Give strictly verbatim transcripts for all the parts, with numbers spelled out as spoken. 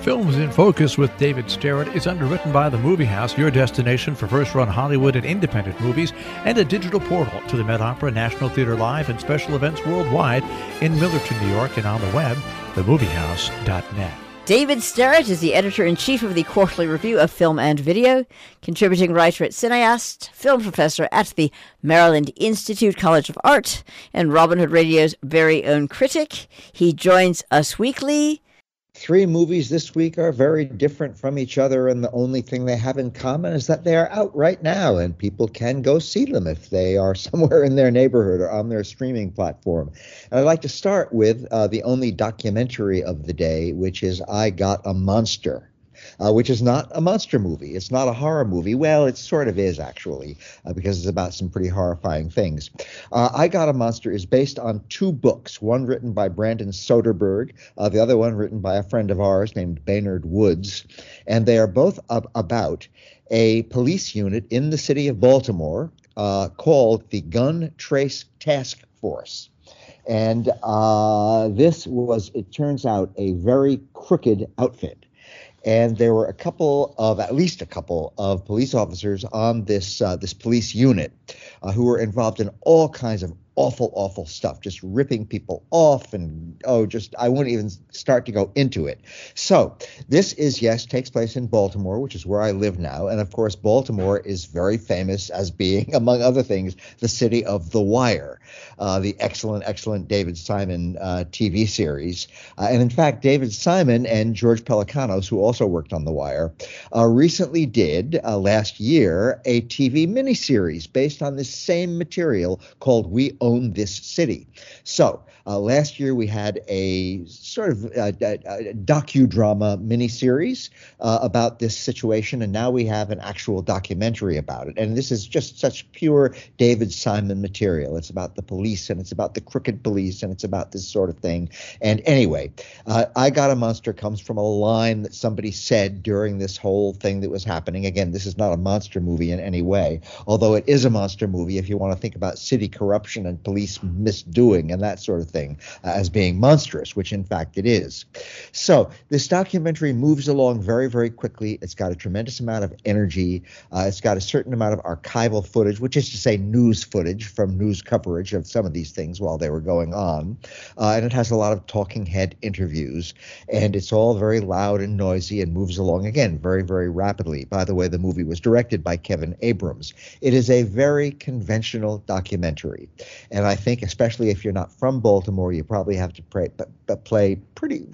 Films in Focus with David Starrett is underwritten by The Movie House, your destination for first-run Hollywood and independent movies, and a digital portal to the Met Opera, National Theatre Live, and special events worldwide in Millerton, New York, and on the web, the movie house dot net. David Starrett is the editor-in-chief of the Quarterly Review of Film and Video, contributing writer at Cineast, film professor at the Maryland Institute College of Art, and Robin Hood Radio's very own critic. He joins us weekly. Three movies this week are very different from each other, and the only thing they have in common is that they are out right now, and people can go see them if they are somewhere in their neighborhood or on their streaming platform. And I'd like to start with uh, the only documentary of the day, which is I Got a Monster. Uh, which is not a monster movie. It's not a horror movie. Well, it sort of is, actually, uh, because it's about some pretty horrifying things. Uh, I Got a Monster is based on two books, one written by Brandon Soderbergh, uh, the other one written by a friend of ours named Baynard Woods. And they are both ab- about a police unit in the city of Baltimore uh, called the Gun Trace Task Force. And uh, this was, it turns out, a very crooked outfit. And there were a couple of, at least a couple of police officers on this uh, this police unit uh, who were involved in all kinds of awful, awful stuff, just ripping people off and, oh, just, I wouldn't even start to go into it. So this is, yes, takes place in Baltimore, which is where I live now. And of course, Baltimore is very famous as being, among other things, the city of The Wire, uh, the excellent, excellent David Simon uh, T V series. Uh, and in fact, David Simon and George Pelecanos, who also worked on The Wire, uh, recently did, uh, last year, a T V miniseries based on this same material called We Own This City. So uh, last year we had a sort of uh, a docudrama miniseries uh, about this situation, and now we have an actual documentary about it. And this is just such pure David Simon material. It's about the police, and it's about the crooked police, and it's about this sort of thing. And anyway, uh, I Got a Monster comes from a line that somebody said during this whole thing that was happening. Again, this is not a monster movie in any way, although it is a monster movie if you want to think about city corruption and police misdoing and that sort of thing uh, as being monstrous, which in fact it is. So this documentary moves along very, very quickly. It's got a tremendous amount of energy. Uh, it's got a certain amount of archival footage, which is to say news footage from news coverage of some of these things while they were going on. Uh, and it has a lot of talking head interviews. And it's all very loud and noisy and moves along, again, very, very rapidly. By the way, the movie was directed by Kevin Abrams. It is a very conventional documentary. And I think, especially if you're not from Baltimore, you probably have to pray, play pretty,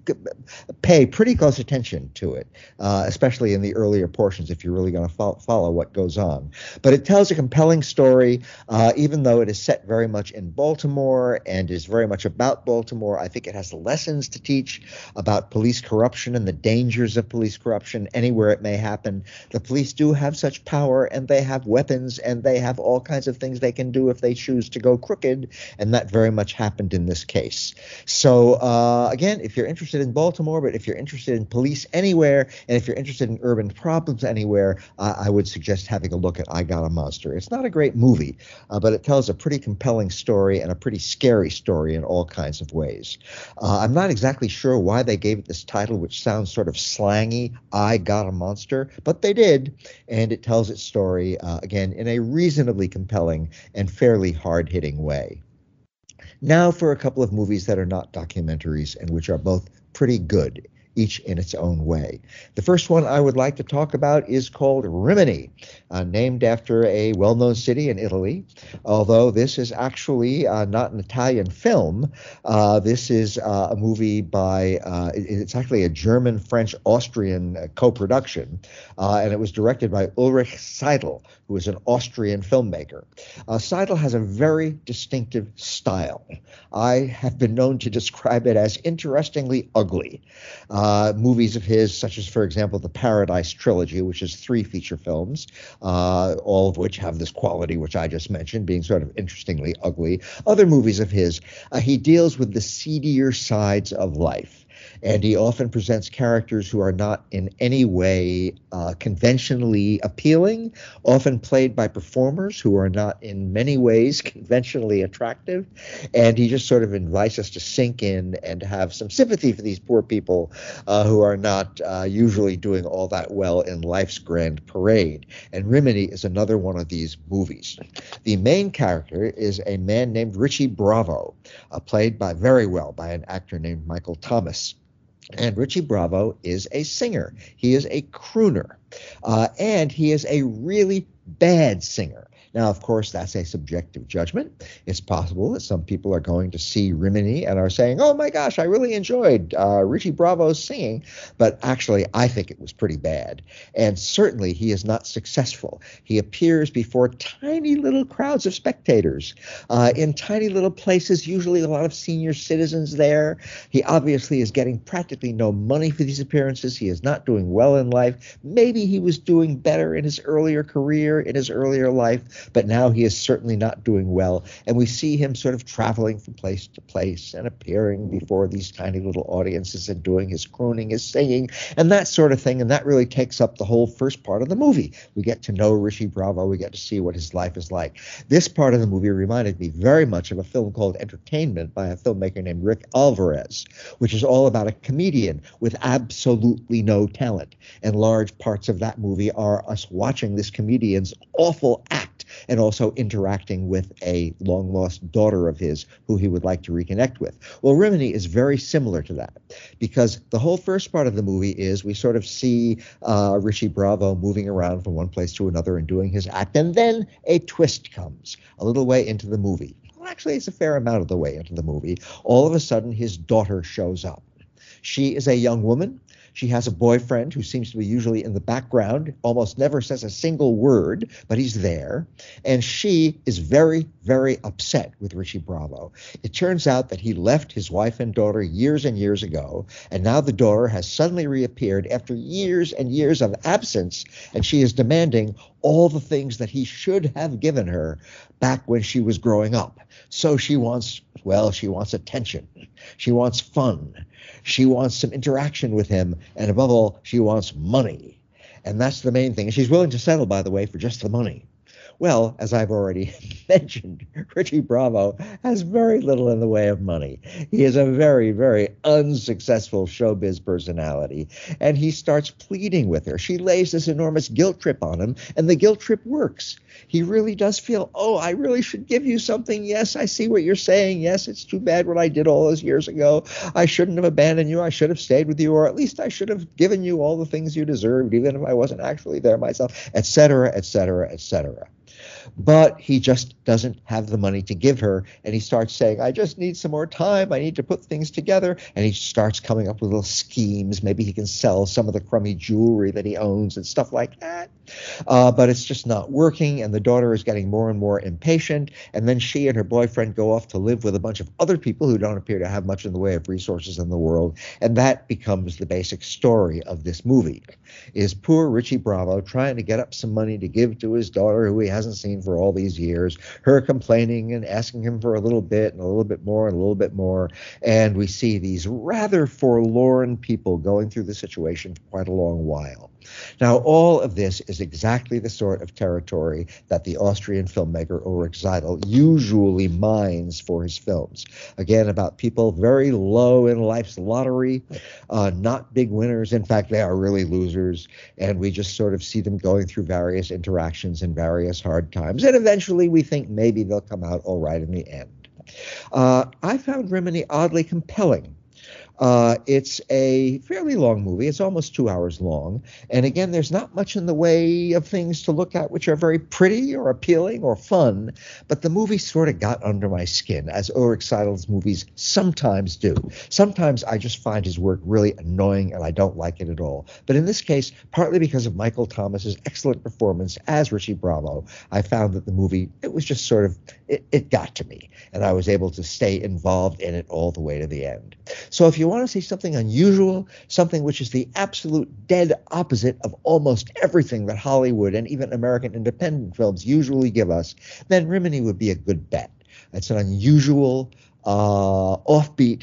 pay pretty close attention to it, uh, especially in the earlier portions if you're really going to fo- follow what goes on. But it tells a compelling story, uh, even though it is set very much in Baltimore and is very much about Baltimore. I think it has lessons to teach about police corruption and the dangers of police corruption anywhere it may happen. The police do have such power, and they have weapons, and they have all kinds of things they can do if they choose to go crooked, and that very much happened in this case. So uh, again, if you're interested in Baltimore, but if you're interested in police anywhere, and if you're interested in urban problems anywhere, uh, I would suggest having a look at I Got a Monster. It's not a great movie, uh, but it tells a pretty compelling story and a pretty scary story in all kinds of ways. Uh, I'm not exactly sure why they gave it this title, which sounds sort of slangy, I Got a Monster, but they did, and it tells its story, uh, again, in a reasonably compelling and fairly hard-hitting way. Now for a couple of movies that are not documentaries and which are both pretty good, each in its own way. The first one I would like to talk about is called Rimini, uh, named after a well-known city in Italy. Although this is actually uh, not an Italian film, uh, this is uh, a movie by, uh, it's actually a German-French-Austrian uh, co-production, uh, and it was directed by Ulrich Seidel, who is an Austrian filmmaker. Uh, Seidel has a very distinctive style. I have been known to describe it as interestingly ugly. Uh, movies of his, such as, for example, the Paradise Trilogy, which is three feature films, uh, all of which have this quality which I just mentioned, being sort of interestingly ugly. Other movies of his, uh, he deals with the seedier sides of life. And he often presents characters who are not in any way uh, conventionally appealing, often played by performers who are not in many ways conventionally attractive. And he just sort of invites us to sink in and have some sympathy for these poor people uh, who are not uh, usually doing all that well in life's grand parade. And Rimini is another one of these movies. The main character is a man named Richie Bravo, uh, played by very well by an actor named Michael Thomas. And Richie Bravo is a singer. He is a crooner. Uh, and he is a really bad singer. Now, of course, that's a subjective judgment. It's possible that some people are going to see Rimini and are saying, oh my gosh, I really enjoyed uh, Richie Bravo's singing. But actually, I think it was pretty bad. And certainly he is not successful. He appears before tiny little crowds of spectators uh, in tiny little places, usually a lot of senior citizens there. He obviously is getting practically no money for these appearances. He is not doing well in life. Maybe he was doing better in his earlier career, in his earlier life. But now he is certainly not doing well. And we see him sort of traveling from place to place and appearing before these tiny little audiences and doing his crooning, his singing, and that sort of thing. And that really takes up the whole first part of the movie. We get to know Richie Bravo. We get to see what his life is like. This part of the movie reminded me very much of a film called Entertainment by a filmmaker named Rick Alvarez, which is all about a comedian with absolutely no talent. And large parts of that movie are us watching this comedian's awful act and also interacting with a long-lost daughter of his who he would like to reconnect with. Well, Rimini is very similar to that because the whole first part of the movie is we sort of see uh, Richie Bravo moving around from one place to another and doing his act, and then a twist comes a little way into the movie. Well, actually, it's a fair amount of the way into the movie. All of a sudden, his daughter shows up. She is a young woman. She has a boyfriend who seems to be usually in the background, almost never says a single word, but he's there. And she is very, very upset with Richie Bravo. It turns out that he left his wife and daughter years and years ago, and now the daughter has suddenly reappeared after years and years of absence, and she is demanding all the things that he should have given her back when she was growing up. So she wants, well, she wants attention. She wants fun. She wants some interaction with him. And above all, she wants money. And that's the main thing. And she's willing to settle, by the way, for just the money. Well, as I've already mentioned, Richie Bravo has very little in the way of money. He is a very, very unsuccessful showbiz personality, and he starts pleading with her. She lays this enormous guilt trip on him, and the guilt trip works. He really does feel, oh, I really should give you something. Yes, I see what you're saying. Yes, it's too bad what I did all those years ago. I shouldn't have abandoned you. I should have stayed with you, or at least I should have given you all the things you deserved, even if I wasn't actually there myself, et cetera, et cetera, et cetera. But he just doesn't have the money to give her, and he starts saying, I just need some more time. I need to put things together. And he starts coming up with little schemes. Maybe he can sell some of the crummy jewelry that he owns and stuff like that. Uh, but it's just not working, and the daughter is getting more and more impatient. And then she and her boyfriend go off to live with a bunch of other people who don't appear to have much in the way of resources in the world. And that becomes the basic story of this movie, is poor Richie Bravo trying to get up some money to give to his daughter who he hasn't seen for all these years, her complaining and asking him for a little bit and a little bit more and a little bit more. And we see these rather forlorn people going through the situation for quite a long while. Now, all of this is exactly the sort of territory that the Austrian filmmaker Ulrich Seidel usually mines for his films. Again, about people very low in life's lottery, uh, not big winners. In fact, they are really losers. And we just sort of see them going through various interactions and various hard times. And eventually we think maybe they'll come out all right in the end. Uh, I found Rimini oddly compelling. Uh, it's a fairly long movie. It's almost two hours long. And again, there's not much in the way of things to look at which are very pretty or appealing or fun. But the movie sort of got under my skin, as Ulrich Seidel's movies sometimes do. Sometimes I just find his work really annoying and I don't like it at all. But in this case, partly because of Michael Thomas's excellent performance as Richie Bravo, I found that the movie, it was just sort of, it, it got to me. And I was able to stay involved in it all the way to the end. So if you want to see something unusual, something which is the absolute dead opposite of almost everything that Hollywood and even American independent films usually give us, then Rimini would be a good bet. It's an unusual, uh, offbeat,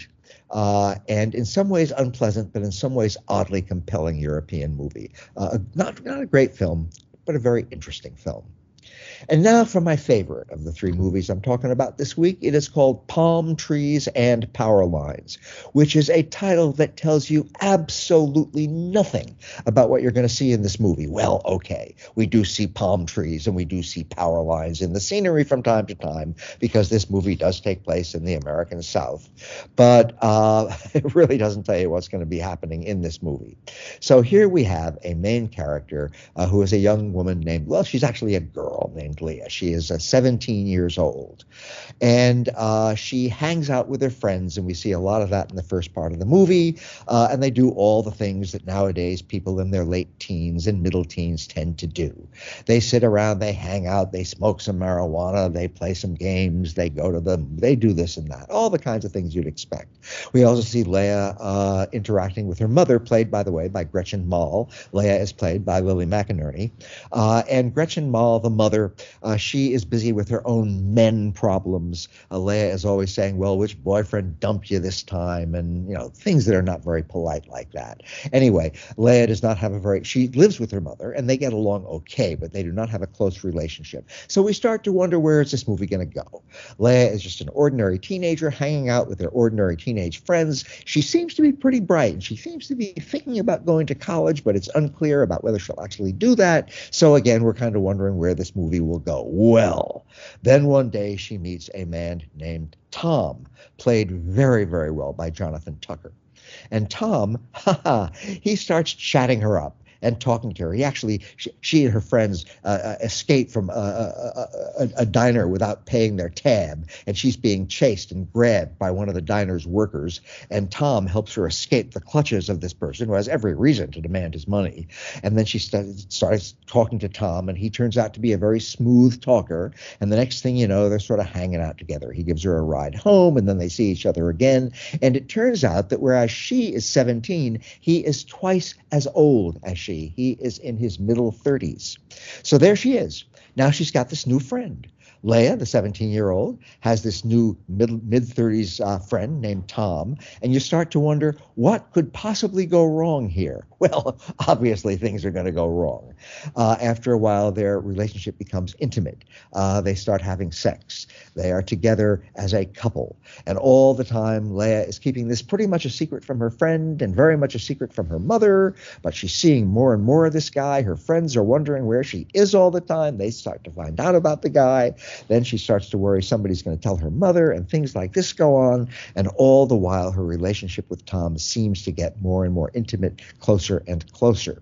uh, and in some ways unpleasant, but in some ways oddly compelling European movie. Uh, not, not a great film, but a very interesting film. And now for my favorite of the three movies I'm talking about this week. It is called Palm Trees and Power Lines, which is a title that tells you absolutely nothing about what you're going to see in this movie. Well, okay, we do see palm trees and we do see power lines in the scenery from time to time because this movie does take place in the American South. But uh, it really doesn't tell you what's going to be happening in this movie. So here we have a main character uh, who is a young woman named, well, she's actually a girl named Leah. She is uh, seventeen years old, and uh, she hangs out with her friends, and we see a lot of that in the first part of the movie, uh, and they do all the things that nowadays people in their late teens and middle teens tend to do. They sit around, they hang out, they smoke some marijuana, they play some games, they go to the, they do this and that, all the kinds of things you'd expect. We also see Leah uh, interacting with her mother, played, by the way, by Gretchen Mol. Leah is played by Lily McInerney, uh, and Gretchen Mol, the mother, Uh, she is busy with her own men problems. Uh, Leah is always saying, well, which boyfriend dumped you this time? And, you know, things that are not very polite like that. Anyway, Leah does not have a very, she lives with her mother and they get along okay, but they do not have a close relationship. So we start to wonder, where is this movie going to go? Leah is just an ordinary teenager hanging out with her ordinary teenage friends. She seems to be pretty bright and she seems to be thinking about going to college, but it's unclear about whether she'll actually do that. So again, we're kind of wondering where this movie will go. Well, then one day she meets a man named Tom, played very, very well by Jonathan Tucker. And Tom, haha, he starts chatting her up and talking to her. He actually, she, she and her friends uh, uh, escape from a, a, a, a diner without paying their tab, and she's being chased and grabbed by one of the diner's workers, and Tom helps her escape the clutches of this person who has every reason to demand his money. And then she st- starts talking to Tom, and he turns out to be a very smooth talker, and the next thing you know, they're sort of hanging out together. He gives her a ride home, and then they see each other again, and it turns out that whereas she is seventeen, he is twice as old as she. He is in his middle thirties. So there she is. Now she's got this new friend. Leah, the seventeen-year-old, has this new mid- mid-thirties uh, friend named Tom, and you start to wonder, what could possibly go wrong here? Well, obviously things are going to go wrong. Uh, after a while, their relationship becomes intimate. Uh, they start having sex. They are together as a couple. And all the time, Leah is keeping this pretty much a secret from her friend and very much a secret from her mother, but she's seeing more and more of this guy. Her friends are wondering where she is all the time. They start to find out about the guy. Then she starts to worry somebody's going to tell her mother, and things like this go on. And all the while, her relationship with Tom seems to get more and more intimate, closer and closer.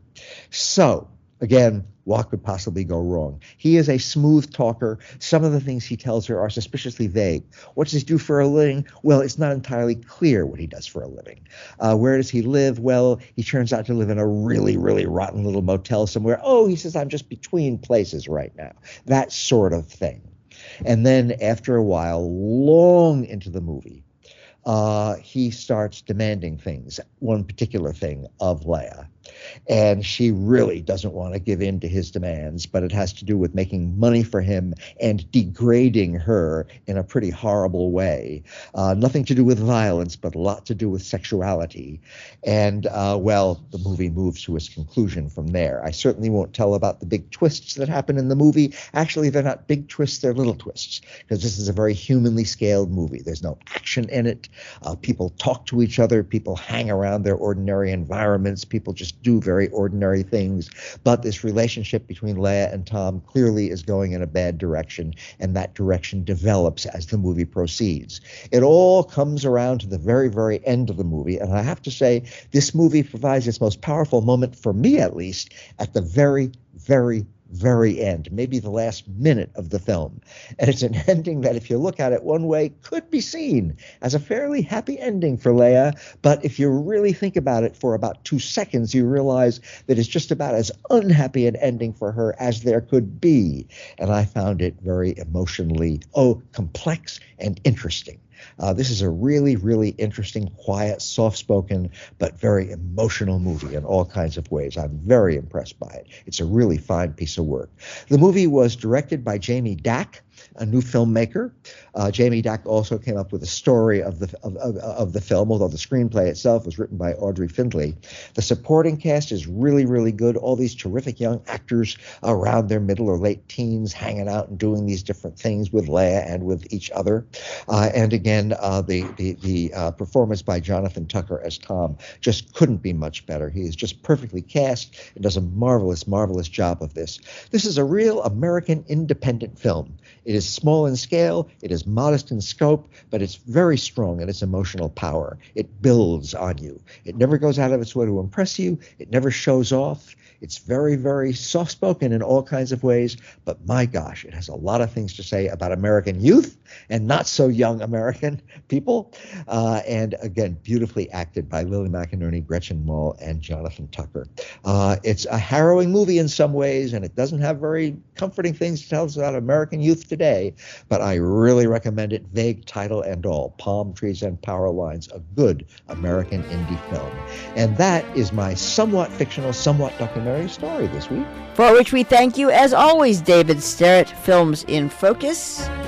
So, again, what could possibly go wrong? He is a smooth talker. Some of the things he tells her are suspiciously vague. What does he do for a living? Well, it's not entirely clear what he does for a living. Uh, where does he live? Well, he turns out to live in a really, really rotten little motel somewhere. Oh, he says, I'm just between places right now. That sort of thing. And then after a while, long into the movie, uh, he starts demanding things, one particular thing of Leah. And she really doesn't want to give in to his demands, but it has to do with making money for him and degrading her in a pretty horrible way. Uh, nothing to do with violence, but a lot to do with sexuality. And, uh, well, the movie moves to its conclusion from there. I certainly won't tell about the big twists that happen in the movie. Actually, they're not big twists, they're little twists, because this is a very humanly scaled movie. There's no action in it. Uh, people talk to each other. People hang around their ordinary environments. People just do very ordinary things. But this relationship between Leah and Tom clearly is going in a bad direction, and that direction develops as the movie proceeds. It all comes around to the very, very end of the movie, and I have to say, this movie provides its most powerful moment, for me at least, at the very, very very end, maybe the last minute of the film. And it's an ending that, if you look at it one way, could be seen as a fairly happy ending for Leah. But if you really think about it for about two seconds, you realize that it's just about as unhappy an ending for her as there could be. And I found it very emotionally, oh, complex and interesting. Uh, this is a really, really interesting, quiet, soft-spoken, but very emotional movie in all kinds of ways. I'm very impressed by it. It's a really fine piece of work. The movie was directed by Jamie Dack. a new filmmaker. Uh, Jamie Dack also came up with a story of the of, of, of the film, although the screenplay itself was written by Audrey Findlay. The supporting cast is really, really good. All these terrific young actors around their middle or late teens hanging out and doing these different things with Leia and with each other. Uh, and again, uh, the, the, the uh, performance by Jonathan Tucker as Tom just couldn't be much better. He is just perfectly cast and does a marvelous, marvelous job of this. This is a real American independent film. It is small in scale, it is modest in scope, but it's very strong in its emotional power. It builds on you. It never goes out of its way to impress you. It never shows off. It's very, very soft-spoken in all kinds of ways, but my gosh, it has a lot of things to say about American youth and not so young American people. Uh, and again, beautifully acted by Lily McInerney, Gretchen Mol, and Jonathan Tucker. Uh, it's a harrowing movie in some ways, and it doesn't have very comforting things to tell us about American youth today, but I really recommend it, vague title and all. Palm Trees and Power Lines, a good American indie film. And that is my somewhat fictional, somewhat documentary story this week. For which we thank you, as always, David Sterrett, Films in Focus.